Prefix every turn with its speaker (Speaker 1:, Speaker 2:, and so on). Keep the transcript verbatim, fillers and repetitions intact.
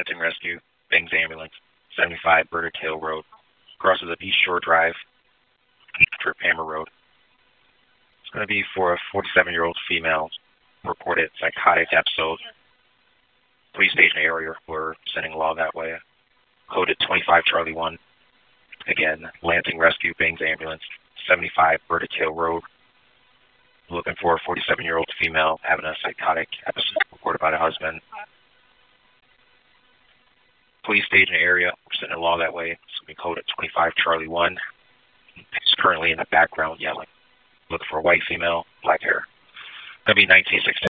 Speaker 1: Lansing Rescue, Bing's Ambulance, seventy-five Burter Tail Road, crosses of East Shore Drive, Trip Hammer Road. It's going to be for a forty-seven-year-old female, reported psychotic episode. Police station area, we're sending law that way. Coded twenty-five Charlie one. Again, Lansing Rescue, Bing's Ambulance, seventy-five Burter Tail Road. Looking for a forty-seven-year-old female having a psychotic episode reported by the husband. Police station area, we're sending law that way. It's going to be coded twenty-five Charlie one. He's currently in the background yelling. Looking for a white female, black hair. Going to be nineteen sixty.